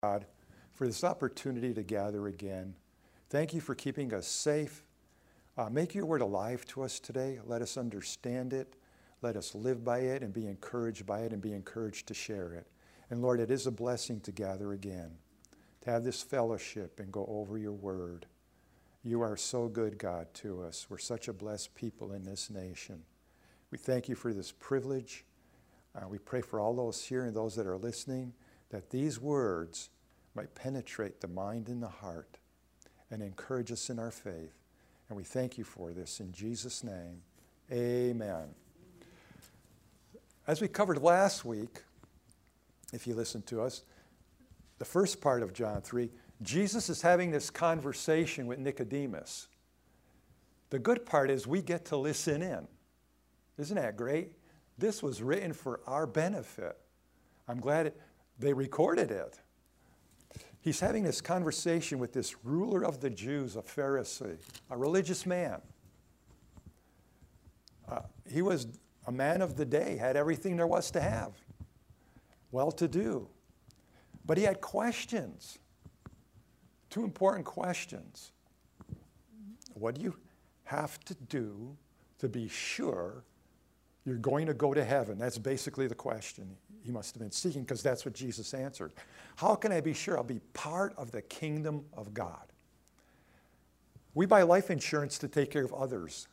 God, for this opportunity to gather again. Thank you for keeping us safe. Make your word alive to us today. Let us understand it. Let us live by it and be encouraged by it and be encouraged to share it. And Lord, it is a blessing to gather again, to have this fellowship and go over your word. You are so good, God, to us. We're such a blessed people in this nation. We thank you for this privilege. We pray for all those here and those that are listening, that these words might penetrate the mind and the heart and encourage us in our faith. And we thank you for this in Jesus' name. Amen. As we covered last week, if you listened to us, the first part of John 3, Jesus is having this conversation with Nicodemus. The good part is we get to listen in. Isn't that great? This was written for our benefit. I'm glad they recorded it. He's having this conversation with this ruler of the Jews, a Pharisee, a religious man. He was a man of the day, had everything there was to have, well-to-do. But he had questions, two important questions. What do you have to do to be sure you're going to go to heaven? That's basically the question he must have been seeking, because that's what Jesus answered. How can I be sure I'll be part of the kingdom of God? We buy life insurance to take care of others.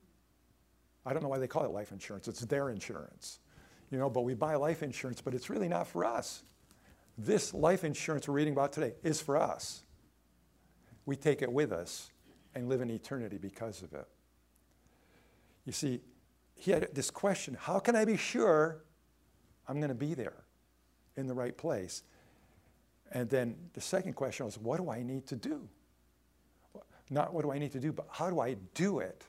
I don't know why they call it life insurance. It's their insurance. But we buy life insurance, but it's really not for us. This life insurance we're reading about today is for us. We take it with us and live in eternity because of it. You see, he had this question, how can I be sure I'm going to be there in the right place? And then the second question was, what do I need to do? Not what do I need to do, but how do I do it?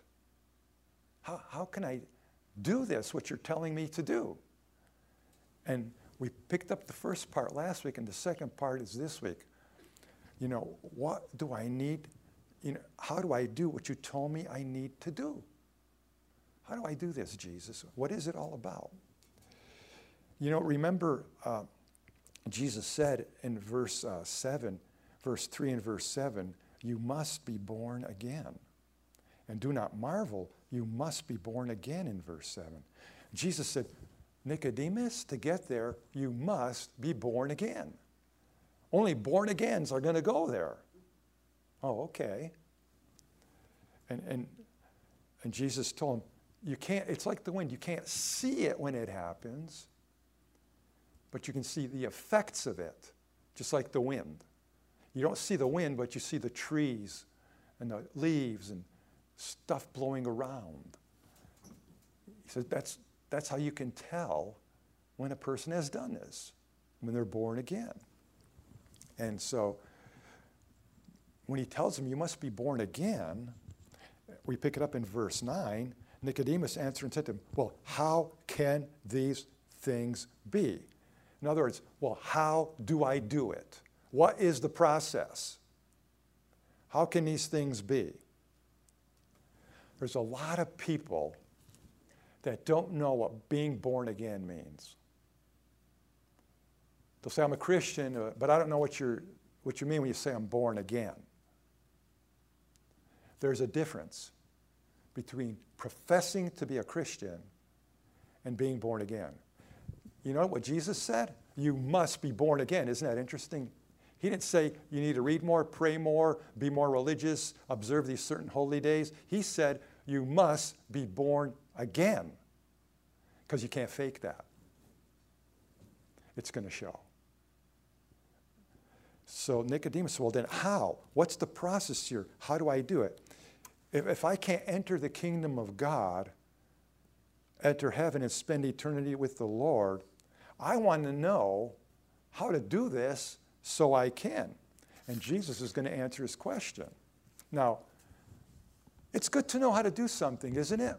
How can I do this, what you're telling me to do? And we picked up the first part last week, and the second part is this week. What do I need? How do I do what you told me I need to do? How do I do this, Jesus? What is it all about? Remember, Jesus said in verse 3 and verse 7, you must be born again. And do not marvel, you must be born again in verse 7. Jesus said, Nicodemus, to get there, you must be born again. Only born agains are going to go there. Oh, okay. And Jesus told him, you can't, it's like the wind. You can't see it when it happens, but you can see the effects of it, just like the wind. You don't see the wind, but you see the trees and the leaves and stuff blowing around. He said that's how you can tell when a person has done this, when they're born again. And so when he tells them you must be born again, we pick it up in verse 9. Nicodemus answered and said to him, well, how can these things be? In other words, well, how do I do it? What is the process? How can these things be? There's a lot of people that don't know what being born again means. They'll say, I'm a Christian, but I don't know what you mean when you say I'm born again. There's a difference between professing to be a Christian and being born again. You know what Jesus said? You must be born again. Isn't that interesting? He didn't say you need to read more, pray more, be more religious, observe these certain holy days. He said you must be born again, because you can't fake that. It's going to show. So Nicodemus, well then how? What's the process here? How do I do it? If I can't enter the kingdom of God, enter heaven and spend eternity with the Lord, I want to know how to do this so I can. And Jesus is going to answer his question. Now, it's good to know how to do something, isn't it?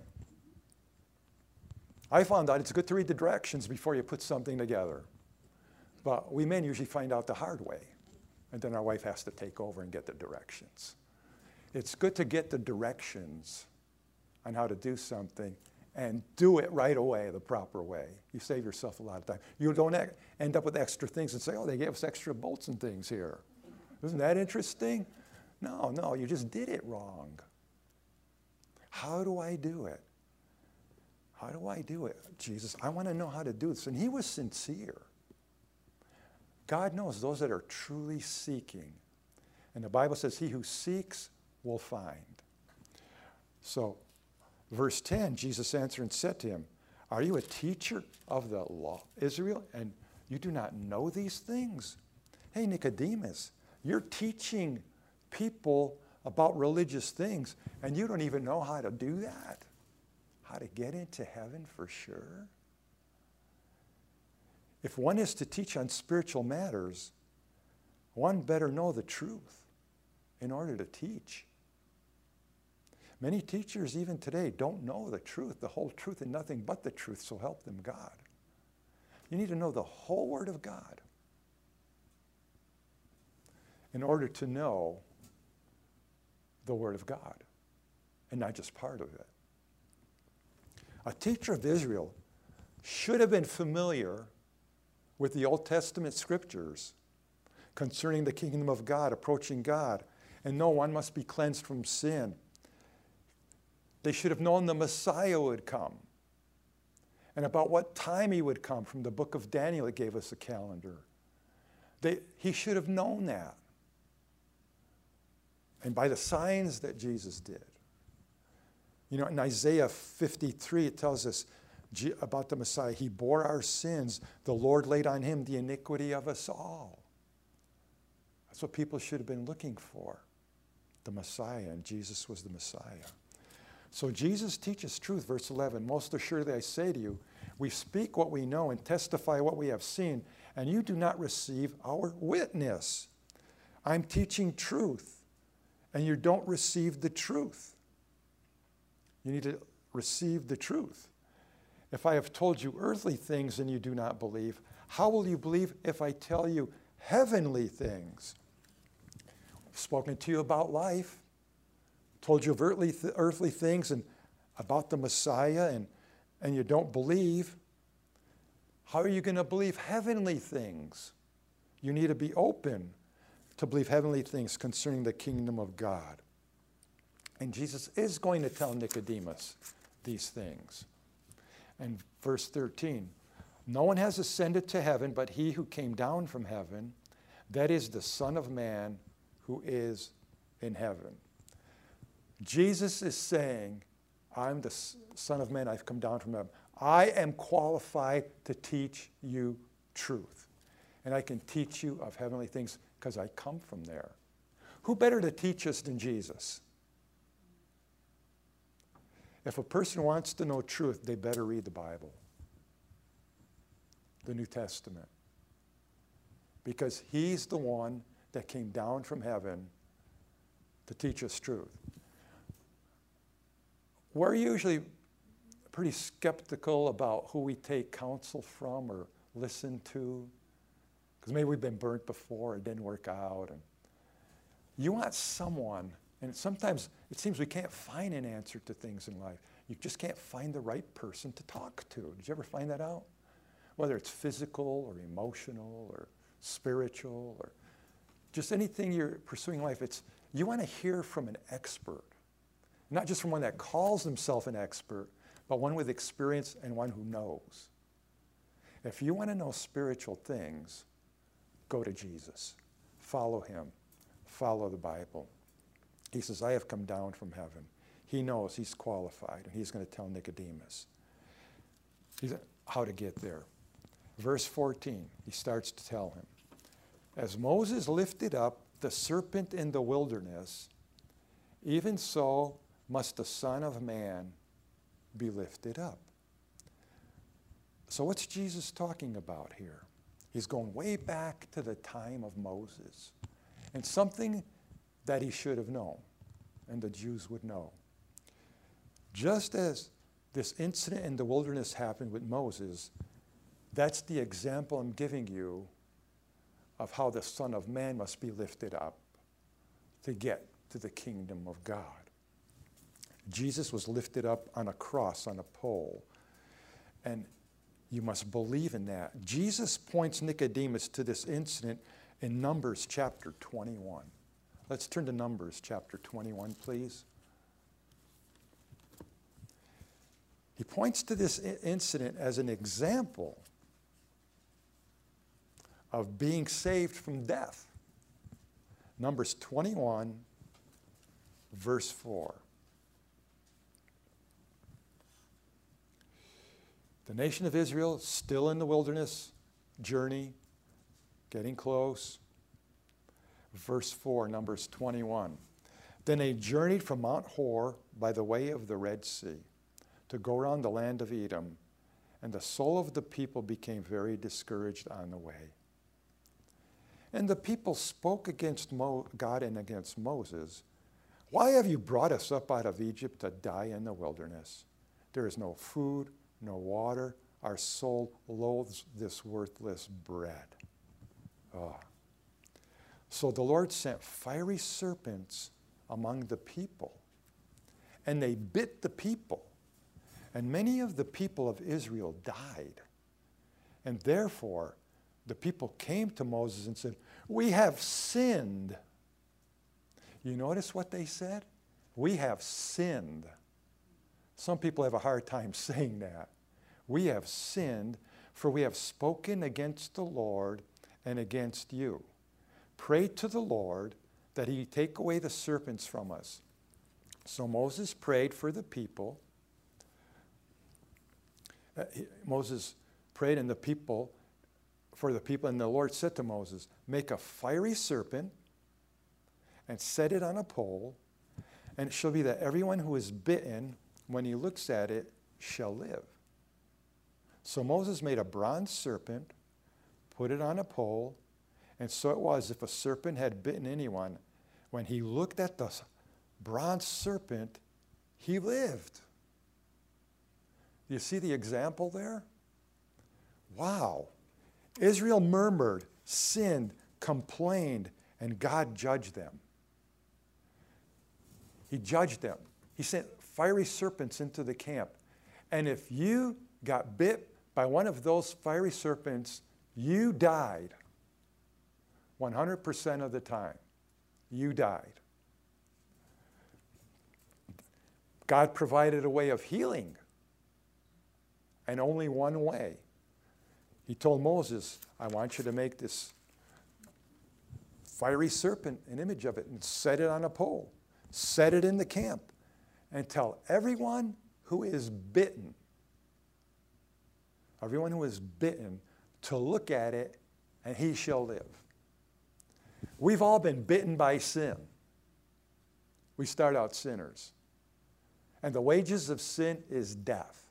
I found out it's good to read the directions before you put something together. But we men usually find out the hard way. And then our wife has to take over and get the directions. It's good to get the directions on how to do something and do it right away the proper way. You save yourself a lot of time. You don't end up with extra things and say, oh, they gave us extra bolts and things here. Isn't that interesting? No, you just did it wrong. How do I do it? How do I do it? Jesus, I want to know how to do this. And he was sincere. God knows those that are truly seeking. And the Bible says, he who seeks will find. So, verse 10, Jesus answered and said to him, are you a teacher of the law, Israel, and you do not know these things? Hey, Nicodemus, you're teaching people about religious things, and you don't even know how to do that? How to get into heaven for sure? If one is to teach on spiritual matters, one better know the truth in order to teach. Many teachers even today don't know the truth, the whole truth and nothing but the truth, so help them God. You need to know the whole Word of God in order to know the Word of God and not just part of it. A teacher of Israel should have been familiar with the Old Testament scriptures concerning the kingdom of God, approaching God, and know one must be cleansed from sin. They should have known the Messiah would come and about what time he would come. From the book of Daniel, it gave us a calendar. He should have known that. And by the signs that Jesus did. You know, in Isaiah 53, it tells us about the Messiah. He bore our sins. The Lord laid on him the iniquity of us all. That's what people should have been looking for, the Messiah, and Jesus was the Messiah. So Jesus teaches truth, verse 11. Most assuredly I say to you, we speak what we know and testify what we have seen, and you do not receive our witness. I'm teaching truth, and you don't receive the truth. You need to receive the truth. If I have told you earthly things and you do not believe, how will you believe if I tell you heavenly things? I've spoken to you about life, told you of earthly things and about the Messiah, and you don't believe. How are you going to believe heavenly things? You need to be open to believe heavenly things concerning the kingdom of God. And Jesus is going to tell Nicodemus these things. And verse 13, no one has ascended to heaven but he who came down from heaven, that is the Son of Man who is in heaven. Jesus is saying, I'm the Son of Man, I've come down from heaven. I am qualified to teach you truth. And I can teach you of heavenly things because I come from there. Who better to teach us than Jesus? If a person wants to know truth, they better read the Bible, the New Testament, because he's the one that came down from heaven to teach us truth. We're usually pretty skeptical about who we take counsel from or listen to, because maybe we've been burnt before, it didn't work out. And you want someone, and sometimes it seems we can't find an answer to things in life. You just can't find the right person to talk to. Did you ever find that out? Whether it's physical or emotional or spiritual or just anything you're pursuing in life, you want to hear from an expert. Not just from one that calls himself an expert, but one with experience and one who knows. If you want to know spiritual things, go to Jesus. Follow him. Follow the Bible. He says, I have come down from heaven. He knows he's qualified, and he's going to tell Nicodemus how to get there. Verse 14, he starts to tell him, as Moses lifted up the serpent in the wilderness, even so must the Son of Man be lifted up. So what's Jesus talking about here? He's going way back to the time of Moses, and something that he should have known, and the Jews would know. Just as this incident in the wilderness happened with Moses, that's the example I'm giving you of how the Son of Man must be lifted up to get to the kingdom of God. Jesus was lifted up on a cross, on a pole. And you must believe in that. Jesus points Nicodemus to this incident in Numbers chapter 21. Let's turn to Numbers chapter 21, please. He points to this incident as an example of being saved from death. Numbers 21, verse 4. The nation of Israel still in the wilderness journey, getting close. Verse 4, Numbers 21. Then they journeyed from Mount Hor by the way of the Red Sea to go around the land of Edom, and the soul of the people became very discouraged on the way. And the people spoke against God and against Moses. Why have you brought us up out of Egypt to die in the wilderness? There is no food, no water. Our soul loathes this worthless bread. Oh. So the Lord sent fiery serpents among the people, and they bit the people. And many of the people of Israel died. And therefore, the people came to Moses and said, "We have sinned." You notice what they said? We have sinned. Some people have a hard time saying that. We have sinned, for we have spoken against the Lord and against you. Pray to the Lord that he take away the serpents from us. So Moses prayed for the people. Moses prayed and for the people, and the Lord said to Moses, "Make a fiery serpent and set it on a pole, and it shall be that everyone who is bitten, when he looks at it, shall live." So Moses made a bronze serpent, put it on a pole, and so it was, if a serpent had bitten anyone, when he looked at the bronze serpent, he lived. You see the example there? Wow. Israel murmured, sinned, complained, and God judged them. He judged them. He sent fiery serpents into the camp. And if you got bit by one of those fiery serpents, you died. 100% of the time, you died. God provided a way of healing, and only one way. He told Moses, "I want you to make this fiery serpent, an image of it, and set it on a pole. Set it in the camp, and tell everyone who is bitten, to look at it, and he shall live." We've all been bitten by sin. We start out sinners. And the wages of sin is death.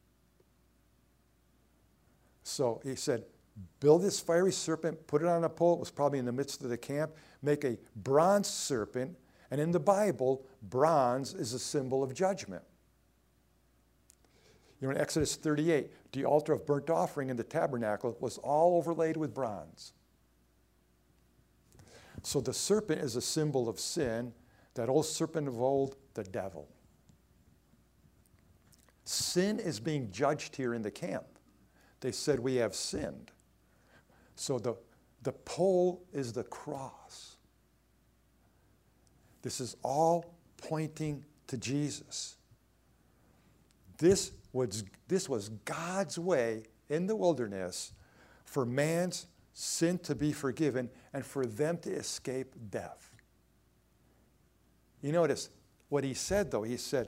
So he said, build this fiery serpent, put it on a pole. It was probably in the midst of the camp. Make a bronze serpent. And in the Bible, bronze is a symbol of judgment. You know, in Exodus 38, the altar of burnt offering in the tabernacle was all overlaid with bronze. So the serpent is a symbol of sin. That old serpent of old, the devil. Sin is being judged here in the camp. They said, "We have sinned." So the pole is the cross. This is all pointing to Jesus. This was God's way in the wilderness for man's sin to be forgiven and for them to escape death. You notice what he said, though. He said,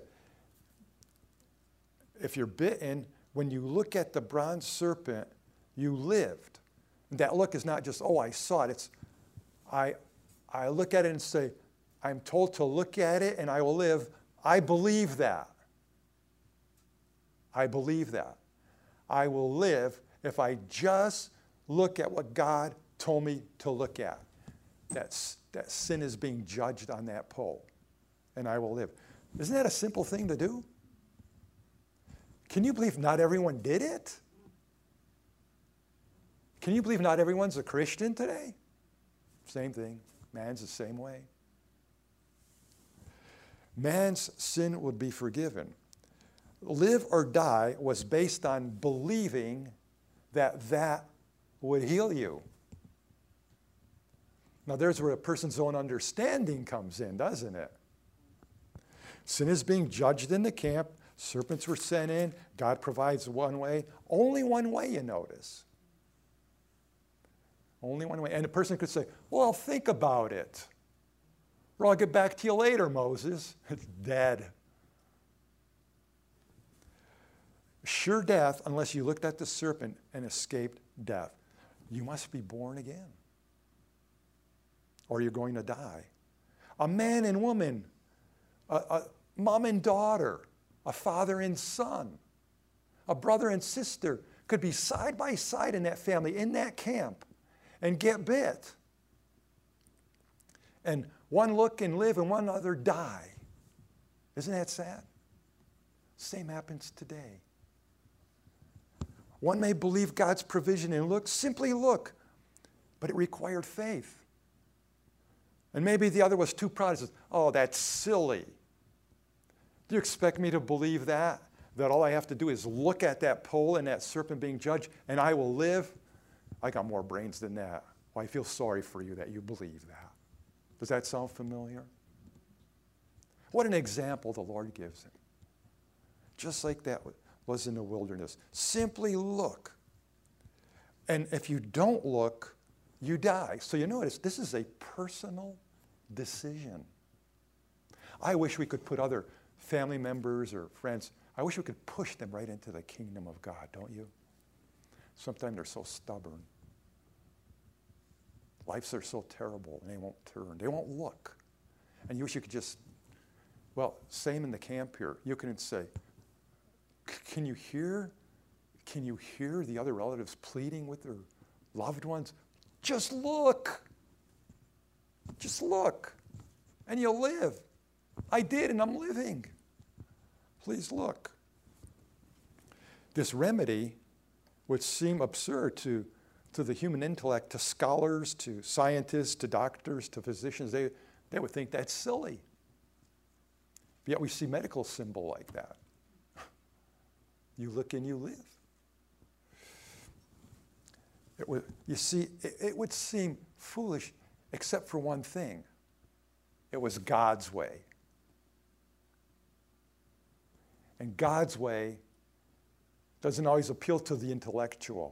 if you're bitten, when you look at the bronze serpent, you lived. And that look is not just, "Oh, I saw it." It's, I look at it and say, "I'm told to look at it and I will live." I believe that. I believe that. I will live if I just look at what God told me to look at. That sin is being judged on that pole, and I will live. Isn't that a simple thing to do? Can you believe not everyone did it? Can you believe not everyone's a Christian today? Same thing. Man's the same way. man's sin would be forgiven. Live or die was based on believing that would heal you. Now there's where a person's own understanding comes in, doesn't it? Sin is being judged in the camp. Serpents were sent in. God provides one way. Only one way, you notice. Only one way. And a person could say, well, think about it. Or I'll get back to you later, Moses. It's dead. Sure death unless you looked at the serpent and escaped death. You must be born again, or you're going to die. A man and woman, a mom and daughter, a father and son, a brother and sister could be side by side in that family, in that camp, and get bit. And one look and live and one other die. Isn't that sad? Same happens today. One may believe God's provision and look, simply look, but it required faith. And maybe the other was too proud. He says, oh, that's silly. Do you expect me to believe that? That all I have to do is look at that pole and that serpent being judged and I will live? I got more brains than that. Well, I feel sorry for you that you believe that. Does that sound familiar? What an example the Lord gives him. Just like that was in the wilderness. Simply look. And if you don't look, you die. So you notice this is a personal decision. I wish we could put other family members or friends, I wish we could push them right into the kingdom of God, don't you? Sometimes they're so stubborn. Lives are so terrible and they won't turn. They won't look. And you wish you could just, well, same in the camp here. You can say, can you hear the other relatives pleading with their loved ones? Just look. Just look. And you'll live. I did and I'm living. Please look. This remedy would seem absurd to the human intellect, to scholars, to scientists, to doctors, to physicians. They would think that's silly. Yet we see medical symbol like that. You look and you live. It would seem foolish except for one thing. It was God's way. And God's way doesn't always appeal to the intellectual.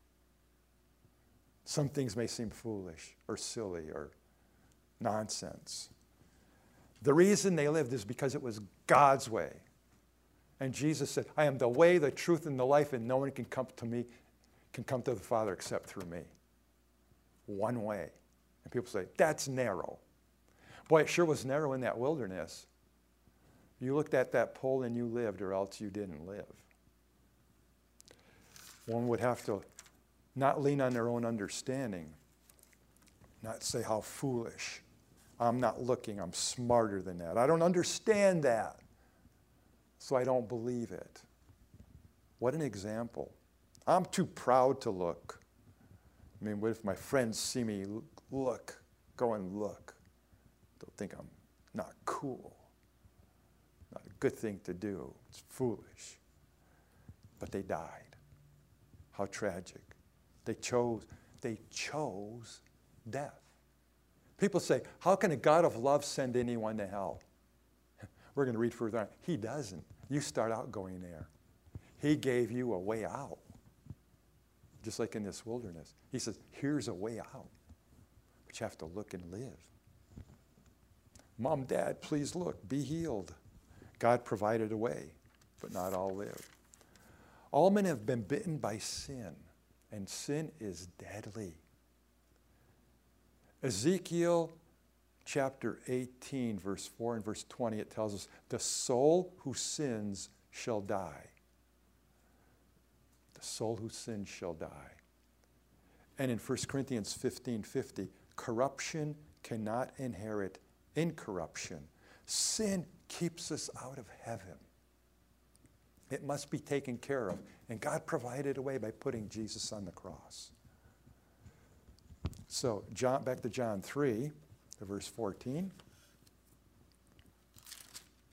Some things may seem foolish or silly or nonsense. The reason they lived is because it was God's way. And Jesus said, I am the way, the truth, and the life, and no one can come to the Father except through me. One way. And people say, that's narrow. Boy, it sure was narrow in that wilderness. You looked at that pole and you lived, or else you didn't live. One would have to not lean on their own understanding, not say how foolish. I'm not looking, I'm smarter than that. I don't understand that, so I don't believe it. What an example. I'm too proud to look. I mean, what if my friends see me look, go and look? They'll think I'm not cool. Not a good thing to do. It's foolish. But they died. How tragic. They chose death. People say, how can a God of love send anyone to hell? We're going to read further on. He doesn't. You start out going there. He gave you a way out. Just like in this wilderness. He says, here's a way out. But you have to look and live. Mom, Dad, please look. Be healed. God provided a way, but not all live. All men have been bitten by sin, and sin is deadly. Ezekiel chapter 18, verse 4 and verse 20, it tells us, the soul who sins shall die. The soul who sins shall die. And in 1 Corinthians 15:50, corruption cannot inherit incorruption. Sin keeps us out of heaven. It must be taken care of. And God provided a way by putting Jesus on the cross. So, back to John 3, verse 14.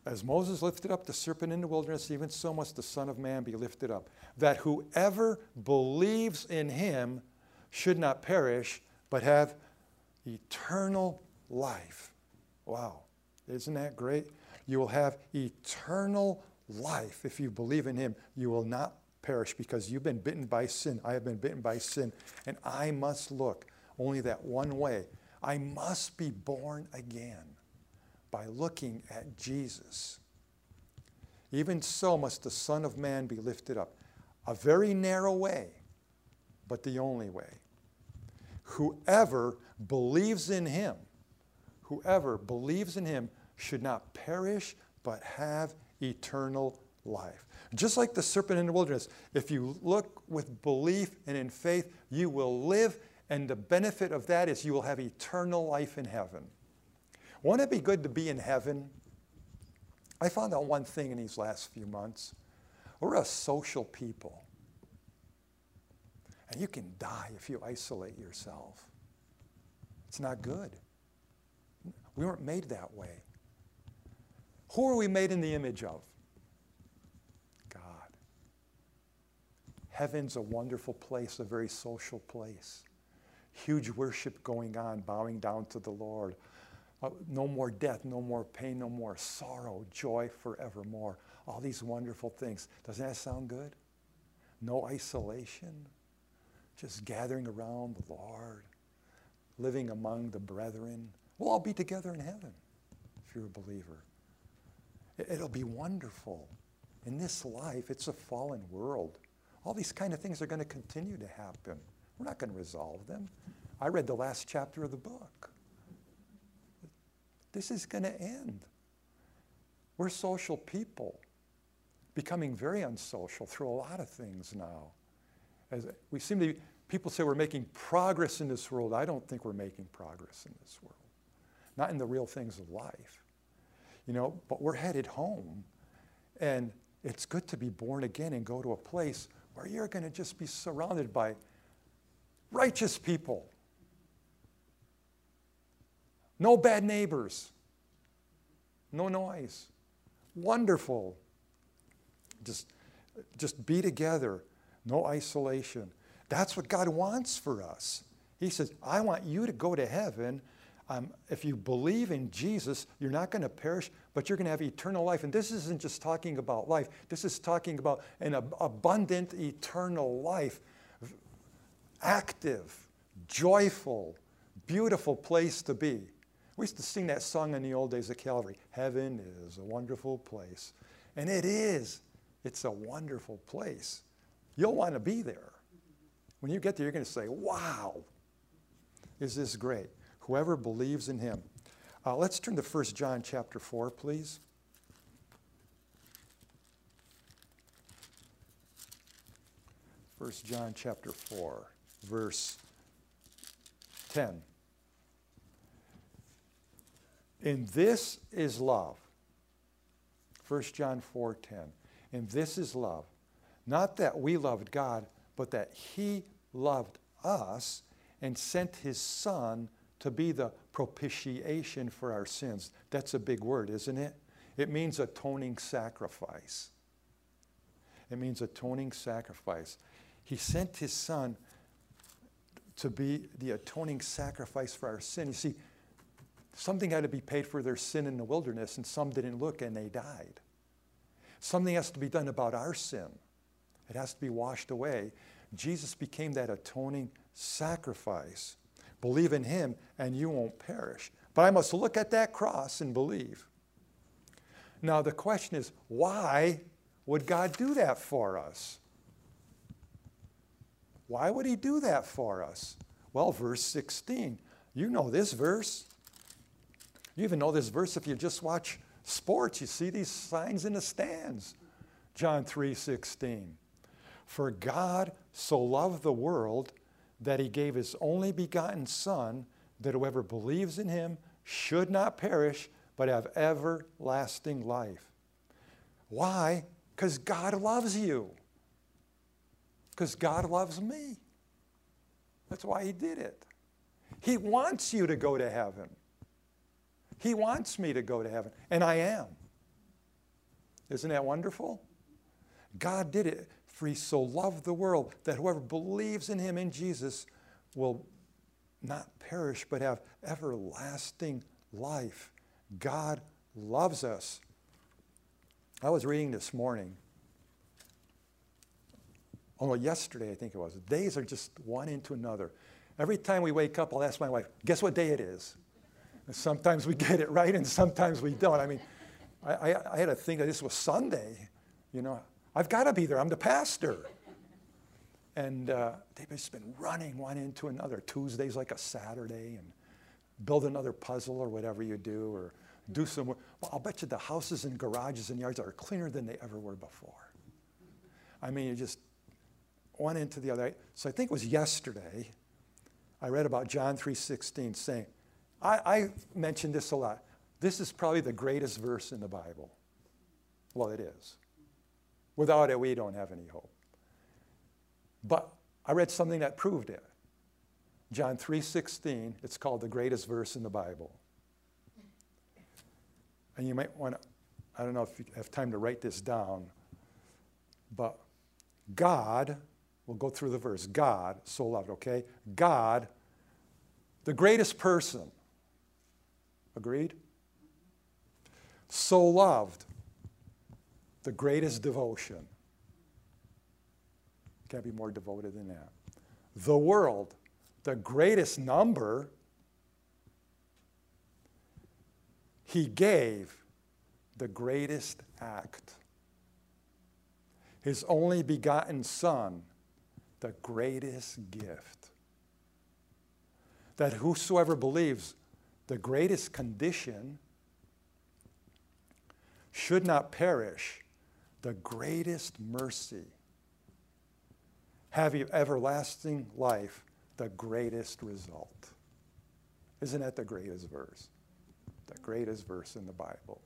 As Moses lifted up the serpent in the wilderness, even so must the Son of Man be lifted up, that whoever believes in him should not perish, but have eternal life. Wow, isn't that great? You will have eternal life if you believe in him. You will not perish because you've been bitten by sin. I have been bitten by sin, and I must look only that one way. I must be born again by looking at Jesus. Even so must the Son of Man be lifted up. A very narrow way, but the only way. Whoever believes in him should not perish, but have eternal life. Just like the serpent in the wilderness, if you look with belief and in faith, you will live, and the benefit of that is you will have eternal life in heaven. Won't it be good to be in heaven? I found out one thing in these last few months. We're a social people. And you can die if you isolate yourself. It's not good. We weren't made that way. Who are we made in the image of? God. Heaven's a wonderful place, a very social place. Huge worship going on, bowing down to the Lord. No more death, no more pain, no more sorrow, joy forevermore. All these wonderful things. Doesn't that sound good? No isolation. Just gathering around the Lord. Living among the brethren. We'll all be together in heaven if you're a believer. It'll be wonderful. In this life, it's a fallen world. All these kind of things are going to continue to happen. We're not going to resolve them. I read the last chapter of the book. This is going to end. We're social people, becoming very unsocial through a lot of things now. As we seem to, people say we're making progress in this world. I don't think we're making progress in this world. Not in the real things of life. You know, but we're headed home. And it's good to be born again and go to a place where you're going to just be surrounded by righteous people. No bad neighbors. No noise. Wonderful. Just be together. No isolation. That's what God wants for us. He says, I want you to go to heaven. If you believe in Jesus, you're not going to perish, but you're going to have eternal life. And this isn't just talking about life. This is talking about an abundant eternal life. Active, joyful, beautiful place to be. We used to sing that song in the old days at Calvary. Heaven is a wonderful place. And it is. It's a wonderful place. You'll want to be there. When you get there, you're going to say, wow, is this great? Whoever believes in him. Let's turn to 1 John chapter 4, please. 1 John chapter 4, verse 10. And this is love. 1 John 4:10. And this is love. Not that we loved God, but that he loved us and sent his Son to be the propitiation for our sins. That's a big word, isn't it? It means atoning sacrifice. It means atoning sacrifice. He sent his Son to be the atoning sacrifice for our sin. You see, something had to be paid for their sin in the wilderness, and some didn't look and they died. Something has to be done about our sin. It has to be washed away. Jesus became that atoning sacrifice. Believe in him and you won't perish. But I must look at that cross and believe. Now the question is, why would God do that for us? Why would he do that for us? Well, verse 16. You know this verse. You even know this verse if you just watch sports. You see these signs in the stands. John 3:16. For God so loved the world that he gave his only begotten Son, that whoever believes in him should not perish, but have everlasting life. Why? Because God loves you. Because God loves me. That's why he did it. He wants you to go to heaven. He wants me to go to heaven, and I am. Isn't that wonderful? God did it, for he so loved the world that whoever believes in him, in Jesus, will not perish but have everlasting life. God loves us. I was reading this morning. Yesterday I think it was. Days are just one into another. Every time we wake up, I'll ask my wife, guess what day it is? And sometimes we get it right and sometimes we don't. I mean, I had to think that this was Sunday. You know, I've got to be there. I'm the pastor. And they've just been running one into another. Tuesday's like a Saturday, and build another puzzle or whatever you do, or do some work. Well, I'll bet you the houses and garages and yards are cleaner than they ever were before. I mean, you just one into the other. So I think it was yesterday, I read about John 3:16 saying, I mentioned this a lot. This is probably the greatest verse in the Bible. Well, it is. Without it, we don't have any hope. But I read something that proved it. John 3:16, it's called the greatest verse in the Bible. And you might want to, I don't know if you have time to write this down, but God, we'll go through the verse. God, so loved, okay? God, the greatest person. Agreed? So loved, the greatest devotion. Can't be more devoted than that. The world, the greatest number. He gave the greatest act. His only begotten Son, the greatest gift. That whosoever believes, the greatest condition, should not perish, the greatest mercy. Have you everlasting life, the greatest result. Isn't that the greatest verse? The greatest verse in the Bible.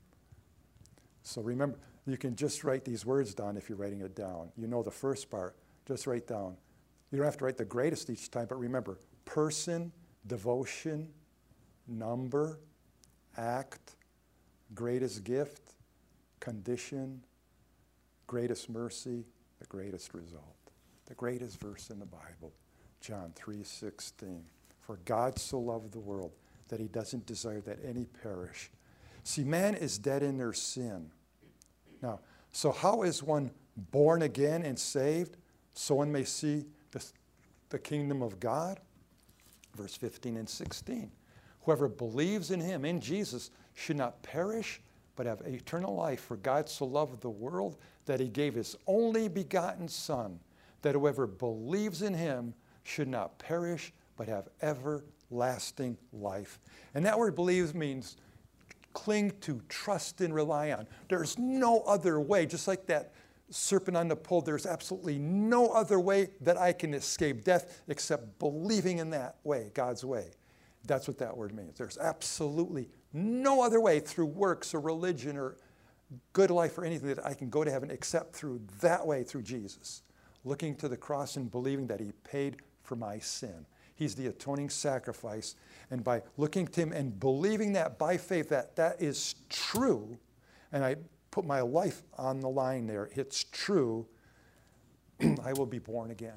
So remember, you can just write these words down if you're writing it down. You know the first part, just write down. You don't have to write the greatest each time, but remember, person, devotion, number, act, greatest gift, condition, greatest mercy, the greatest result. The greatest verse in the Bible, John 3:16. For God so loved the world that he doesn't desire that any perish. See, man is dead in their sin. Now, so how is one born again and saved so one may see the kingdom of God? Verse 15 and 16. Whoever believes in him, in Jesus, should not perish, but have eternal life. For God so loved the world that he gave his only begotten Son, that whoever believes in him should not perish, but have everlasting life. And that word believes means cling to, trust and rely on. There's no other way, just like that serpent on the pole, there's absolutely no other way that I can escape death except believing in that way, God's way. That's what that word means. There's absolutely no other way through works or religion or good life or anything that I can go to heaven except through that way, through Jesus. Looking to the cross and believing that he paid for my sin. He's the atoning sacrifice. And by looking to him and believing that by faith that that is true, and I put my life on the line there, it's true, I will be born again.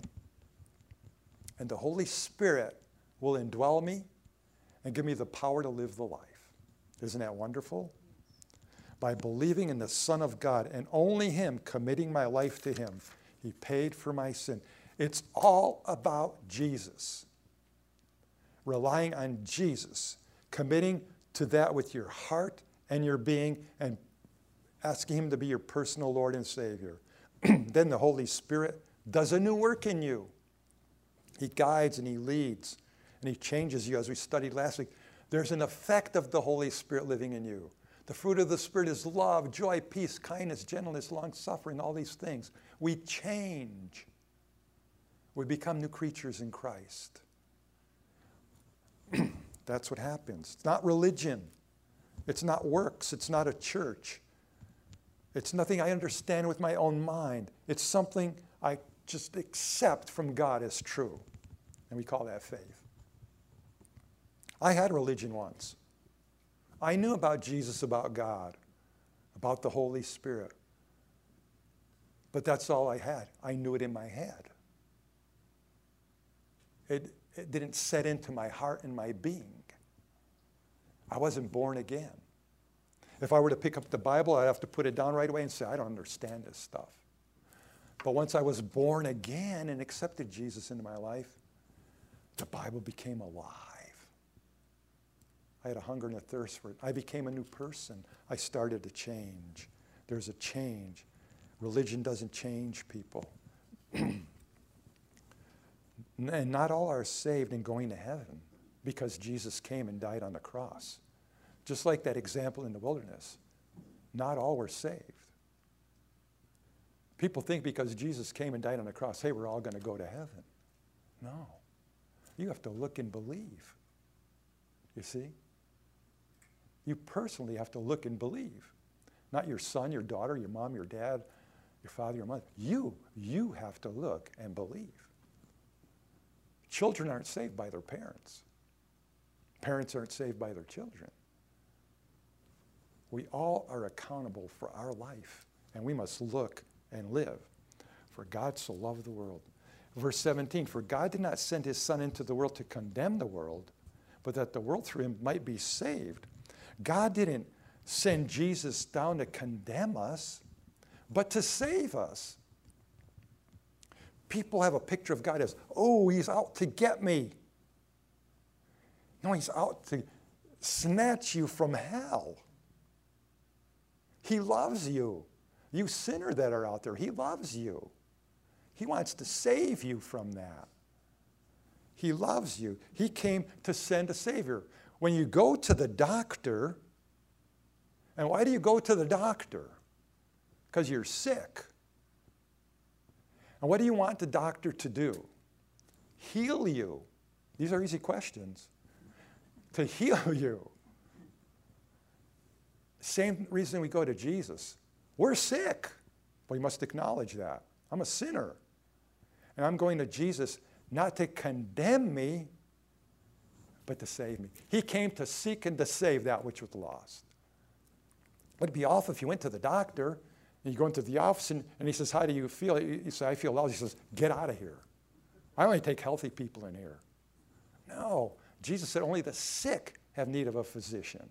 And the Holy Spirit will indwell me and give me the power to live the life. Isn't that wonderful? By believing in the Son of God and only him, committing my life to him, he paid for my sin. It's all about Jesus. Relying on Jesus, committing to that with your heart and your being, and asking him to be your personal Lord and Savior. Then the Holy Spirit does a new work in you. He guides and he leads and he changes you, as we studied last week. There's an effect of the Holy Spirit living in you. The fruit of the Spirit is love, joy, peace, kindness, gentleness, long-suffering, all these things. We change. We become new creatures in Christ. That's what happens. It's not religion. It's not works. It's not a church. It's nothing I understand with my own mind. It's something I just accept from God as true. And we call that faith. I had religion once. I knew about Jesus, about God, about the Holy Spirit. But that's all I had. I knew it in my head. It didn't set into my heart and my being. I wasn't born again. If I were to pick up the Bible, I'd have to put it down right away and say, I don't understand this stuff. But once I was born again and accepted Jesus into my life, the Bible became alive. I had a hunger and a thirst for it. I became a new person. I started to change. There's a change. Religion doesn't change people. And not all are saved and going to heaven because Jesus came and died on the cross. Just like that example in the wilderness. Not all were saved. People think because Jesus came and died on the cross, hey, we're all going to go to heaven. No. You have to look and believe. You see? You personally have to look and believe. Not your son, your daughter, your mom, your dad, your father, your mother. You have to look and believe. Children aren't saved by their parents. Parents aren't saved by their children. We all are accountable for our life, and we must look and live. For God so loved the world. Verse 17, for God did not send his Son into the world to condemn the world, but that the world through him might be saved. God didn't send Jesus down to condemn us, but to save us. People have a picture of God as, oh, he's out to get me. No, he's out to snatch you from hell. He loves you. You sinner that are out there, he loves you. He wants to save you from that. He loves you. He came to send a Savior. When you go to the doctor, and why do you go to the doctor? Because you're sick. And what do you want the doctor to do? Heal you. These are easy questions. To heal you. Same reason we go to Jesus. We're sick. We must acknowledge that. I'm a sinner. And I'm going to Jesus not to condemn me, but to save me. He came to seek and to save that which was lost. It'd be awful if you went to the doctor and you go into the office and he says, how do you feel? You say, I feel lousy. He says, get out of here. I only take healthy people in here. No. Jesus said only the sick have need of a physician.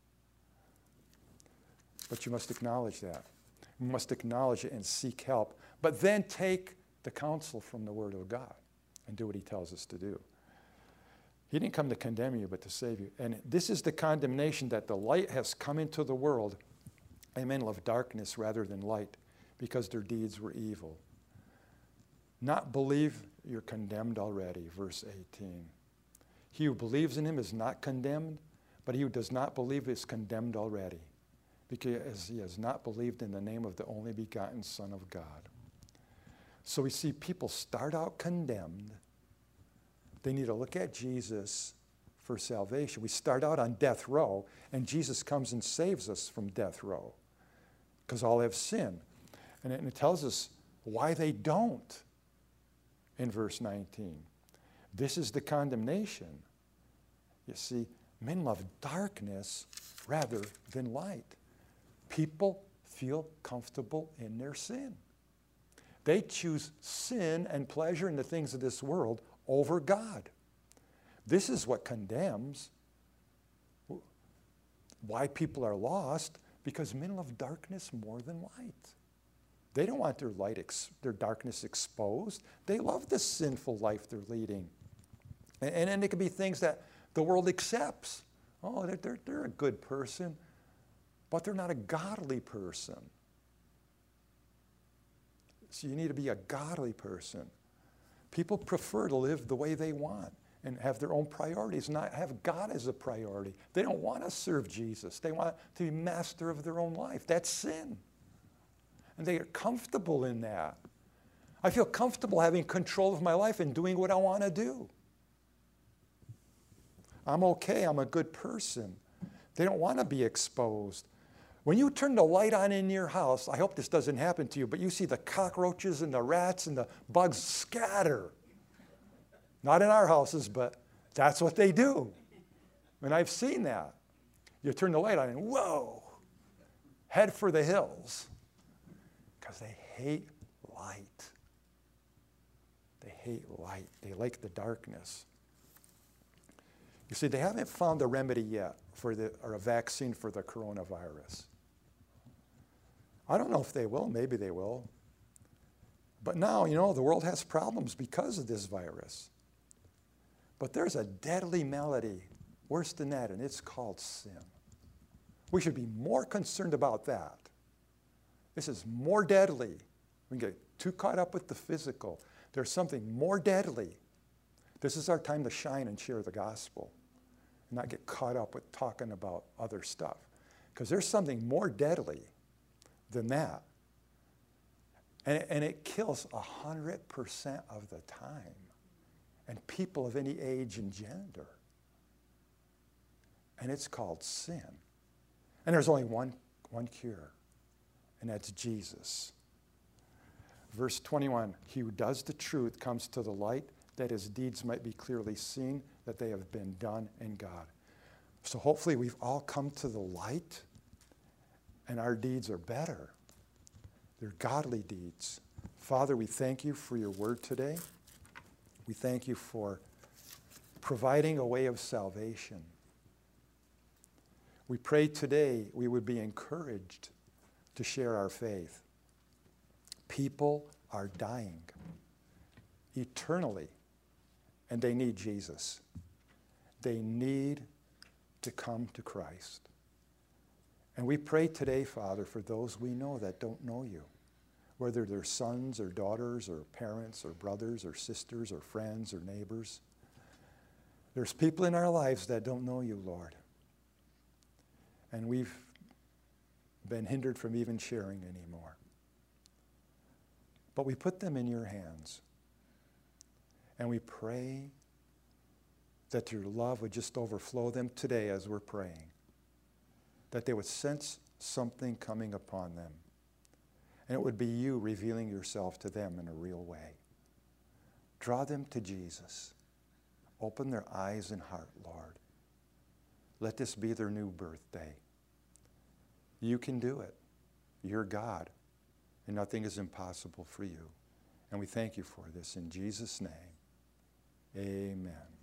But you must acknowledge that. You must acknowledge it and seek help. But then take the counsel from the Word of God and do what he tells us to do. He didn't come to condemn you, but to save you. And this is the condemnation that the light has come into the world, and men love darkness rather than light, because their deeds were evil. Not believe, you're condemned already, verse 18. He who believes in him is not condemned, but he who does not believe is condemned already, because he has not believed in the name of the only begotten Son of God. So we see people start out condemned. They need to look at Jesus for salvation. We start out on death row, and Jesus comes and saves us from death row, because all have sinned. And it tells us why they don't in verse 19. This is the condemnation. You see, men love darkness rather than light. People feel comfortable in their sin. They choose sin and pleasure in the things of this world over God. This is what condemns why people are lost, because men love darkness more than light. They don't want their darkness exposed. They love the sinful life they're leading. And it can be things that the world accepts. Oh, they're a good person, but they're not a godly person. So you need to be a godly person. People prefer to live the way they want and have their own priorities, not have God as a priority. They don't want to serve Jesus. They want to be master of their own life. That's sin. And they are comfortable in that. I feel comfortable having control of my life and doing what I want to do. I'm okay. I'm a good person. They don't want to be exposed. When you turn the light on in your house, I hope this doesn't happen to you, but you see the cockroaches and the rats and the bugs scatter. Not in our houses, but that's what they do. And I've seen that. You turn the light on and whoa. head for the hills because they hate light. They hate light. They like the darkness. You see, they haven't found a remedy yet or a vaccine for the coronavirus. I don't know if they will. Maybe they will. But now, the world has problems because of this virus. But there's a deadly malady, worse than that, and it's called sin. We should be more concerned about that. This is more deadly. We can get too caught up with the physical. There's something more deadly. This is our time to shine and share the gospel, and not get caught up with talking about other stuff. Because there's something more deadly than that. And it kills 100% of the time. And people of any age and gender. And it's called sin. And there's only one cure, and that's Jesus. Verse 21, he who does the truth comes to the light, that his deeds might be clearly seen, that they have been done in God. So hopefully we've all come to the light, and our deeds are better. They're godly deeds. Father, we thank you for your word today. We thank you for providing a way of salvation. We pray today we would be encouraged to share our faith. People are dying eternally, and they need Jesus. They need to come to Christ. And we pray today, Father, for those we know that don't know you, whether they're sons or daughters or parents or brothers or sisters or friends or neighbors. There's people in our lives that don't know you, Lord. And we've been hindered from even sharing anymore. But we put them in your hands. And we pray that your love would just overflow them today as we're praying. That they would sense something coming upon them. And it would be you revealing yourself to them in a real way. Draw them to Jesus. Open their eyes and heart, Lord. Let this be their new birthday. You can do it. You're God, and nothing is impossible for you. And we thank you for this in Jesus' name. Amen.